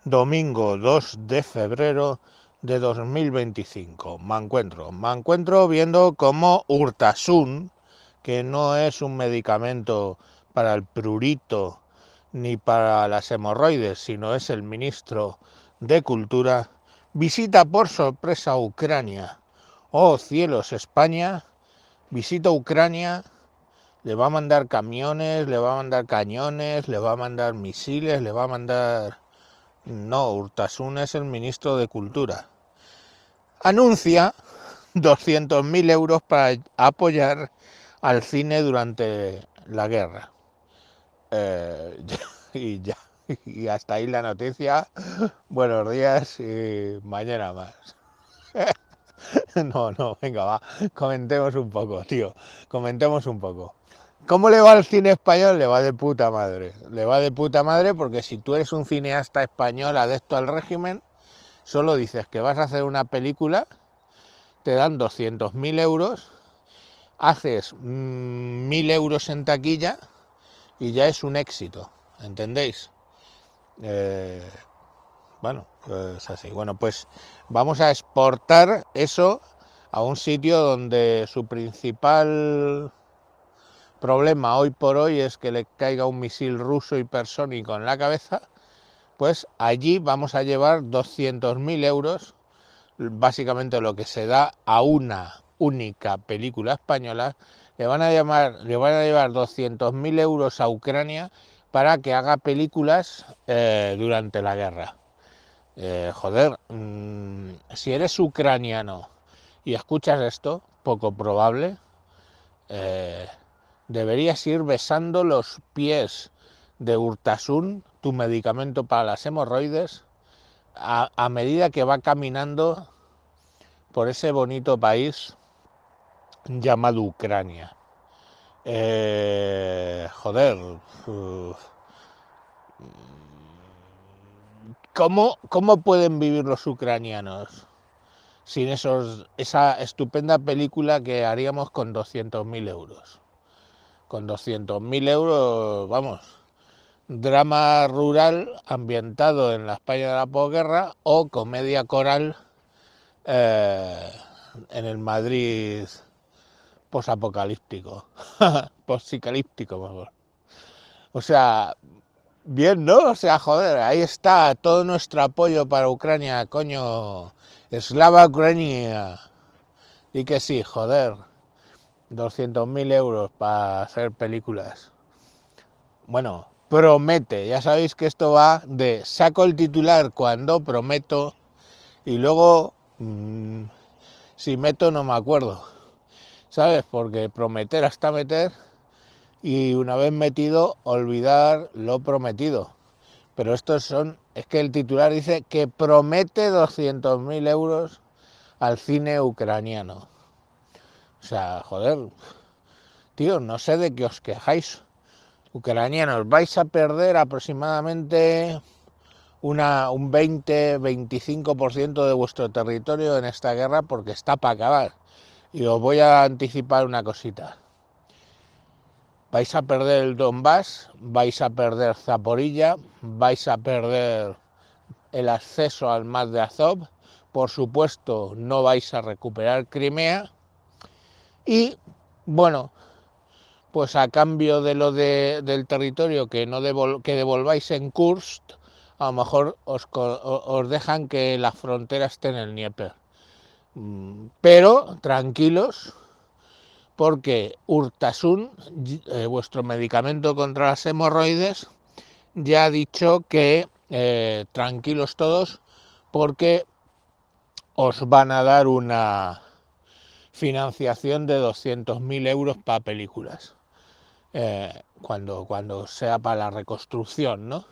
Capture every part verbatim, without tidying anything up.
Domingo dos de febrero de dos mil veinticinco. Me encuentro, me encuentro viendo cómo Urtasun, que no es un medicamento para el prurito ni para las hemorroides, sino es el ministro de Cultura, visita por sorpresa Ucrania. Oh cielos, España visita Ucrania, le va a mandar camiones, le va a mandar cañones, le va a mandar misiles, le va a mandar... No, Urtasun es el ministro de Cultura. Anuncia doscientos mil euros para apoyar al cine durante la guerra. Eh, y ya, y hasta ahí la noticia. Buenos días y mañana más. No, no, venga, va, comentemos un poco, tío, comentemos un poco. ¿Cómo le va al cine español? Le va de puta madre. Le va de puta madre porque si tú eres un cineasta español adepto al régimen, solo dices que vas a hacer una película, te dan doscientos mil euros, haces mmm, mil euros en taquilla y ya es un éxito, ¿entendéis? Eh, bueno, pues así. Bueno, pues vamos a exportar eso a un sitio donde su principal problema hoy por hoy es que le caiga un misil ruso hipersónico en la cabeza. Pues allí vamos a llevar doscientos mil euros, básicamente lo que se da a una única película española. Le van a, llamar, le van a llevar doscientos mil euros a Ucrania para que haga películas eh, durante la guerra. Eh, joder, mmm, si eres ucraniano y escuchas esto, poco probable, eh, deberías ir besando los pies de Urtasun, tu medicamento para las hemorroides, a, a medida que va caminando por ese bonito país llamado Ucrania. Eh, joder, uh, ¿cómo, ¿cómo pueden vivir los ucranianos sin esos, esa estupenda película que haríamos con doscientos mil euros? Con doscientos mil euros, vamos, drama rural ambientado en la España de la posguerra o comedia coral eh, en el Madrid posapocalíptico, posicalíptico, mejor. O sea, bien, ¿no? O sea, joder, ahí está todo nuestro apoyo para Ucrania, coño. Slava Ucrania. Y que sí, joder, doscientos mil euros para hacer películas. Bueno, promete, ya sabéis que esto va de saco el titular cuando prometo y luego mmm, si meto no me acuerdo, ¿sabes? Porque prometer hasta meter y una vez metido olvidar lo prometido. Pero estos son, es que el titular dice que promete doscientos mil euros al cine ucraniano. O sea, joder, tío, no sé de qué os quejáis. Ucranianos, vais a perder aproximadamente una, un veinte a veinticinco por ciento de vuestro territorio en esta guerra porque está para acabar. Y os voy a anticipar una cosita. Vais a perder el Donbass, vais a perder Zaporilla, vais a perder el acceso al mar de Azov, por supuesto no vais a recuperar Crimea y, bueno, pues a cambio de lo de, del territorio que, no devol, que devolváis en Kursk, a lo mejor os, os dejan que la frontera esté en el Dnieper. Pero tranquilos, porque Urtasun, eh, vuestro medicamento contra las hemorroides, ya ha dicho que eh, tranquilos todos, porque os van a dar una financiación de doscientos mil euros para películas. Eh, cuando, cuando sea para la reconstrucción, ¿no?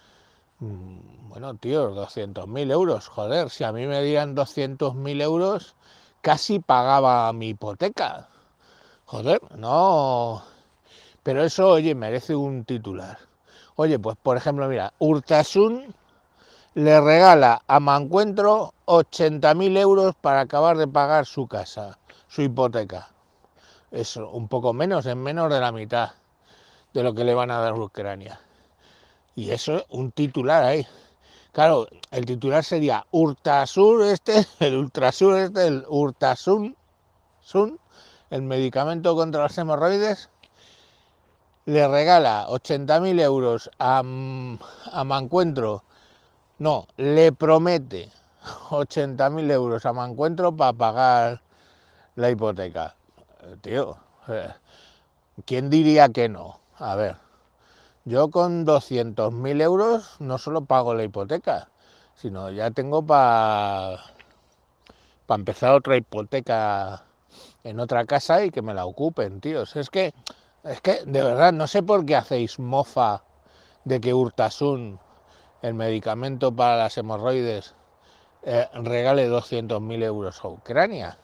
Bueno, tío, doscientos mil euros, joder, si a mí me dieran doscientos mil euros, casi pagaba mi hipoteca. Joder, no. Pero eso, oye, merece un titular. Oye, pues por ejemplo, mira, Urtasun le regala a Mancuentro ochenta mil euros para acabar de pagar su casa, su hipoteca. Eso, un poco menos, es menos de la mitad de lo que le van a dar a Ucrania. Y eso, un titular ahí. Claro, el titular sería Urtasur este, el Ultrasur este, el Urtasun, Sun, el medicamento contra los hemorroides, le regala ochenta mil euros a, a Mancuentro. No, le promete ochenta mil euros a Mancuentro para pagar la hipoteca. Tío, ¿quién diría que no? A ver, yo con doscientos mil euros no solo pago la hipoteca, sino ya tengo para pa empezar otra hipoteca en otra casa y que me la ocupen, tíos. Es que, es que, de verdad, no sé por qué hacéis mofa de que Urtasun, el medicamento para las hemorroides, eh, regale doscientos mil euros a Ucrania.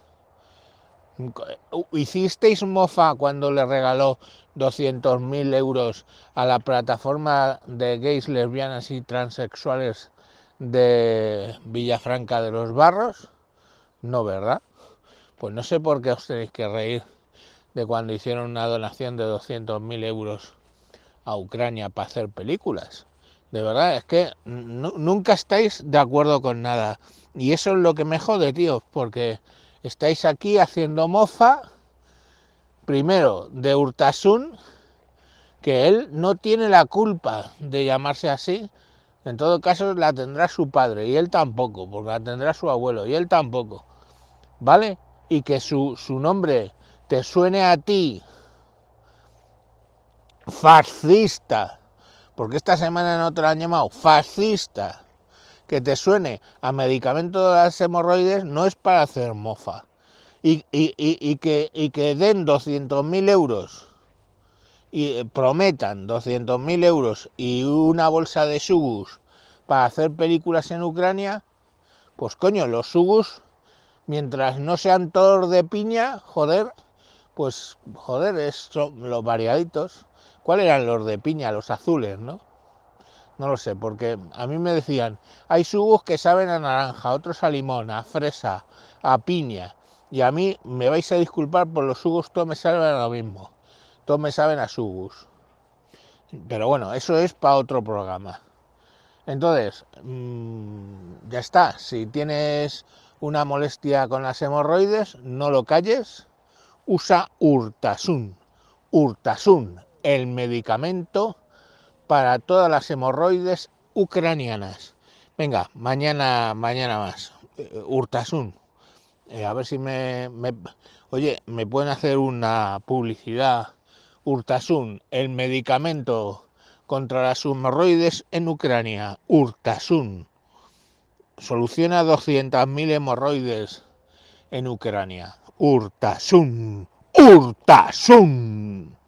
¿Hicisteis mofa cuando le regaló doscientos mil euros a la plataforma de gays, lesbianas y transexuales de Villafranca de los Barros? No, ¿verdad? Pues no sé por qué os tenéis que reír de cuando hicieron una donación de doscientos mil euros a Ucrania para hacer películas. De verdad, es que nunca estáis de acuerdo con nada. Y eso es lo que me jode, tío, porque estáis aquí haciendo mofa, primero, de Urtasun, que él no tiene la culpa de llamarse así. En todo caso, la tendrá su padre, y él tampoco, porque la tendrá su abuelo, y él tampoco. ¿Vale? Y que su, su nombre te suene a ti fascista, porque esta semana no te lo han llamado fascista, que te suene a medicamento de las hemorroides, no es para hacer mofa. Y, y, y, y, que, y que den doscientos mil euros y prometan doscientos mil euros y una bolsa de sugus para hacer películas en Ucrania, pues coño, los sugus, mientras no sean todos de piña, joder, pues joder, es, son los variaditos. ¿Cuáles eran los de piña? Los azules, ¿no? No lo sé, porque a mí me decían, hay sugus que saben a naranja, otros a limón, a fresa, a piña. Y a mí me vais a disculpar por los sugus, todos me saben a lo mismo. Todos me saben a sugus. Pero bueno, eso es para otro programa. Entonces, mmm, ya está. Si tienes una molestia con las hemorroides, no lo calles. Usa Urtasun. Urtasun, el medicamento para todas las hemorroides ucranianas. Venga, mañana, mañana más. Uh, Urtasun. Eh, a ver si me, me... Oye, ¿me pueden hacer una publicidad? Urtasun, el medicamento contra las hemorroides en Ucrania. Urtasun. Soluciona doscientas mil hemorroides en Ucrania. Urtasun. Urtasun.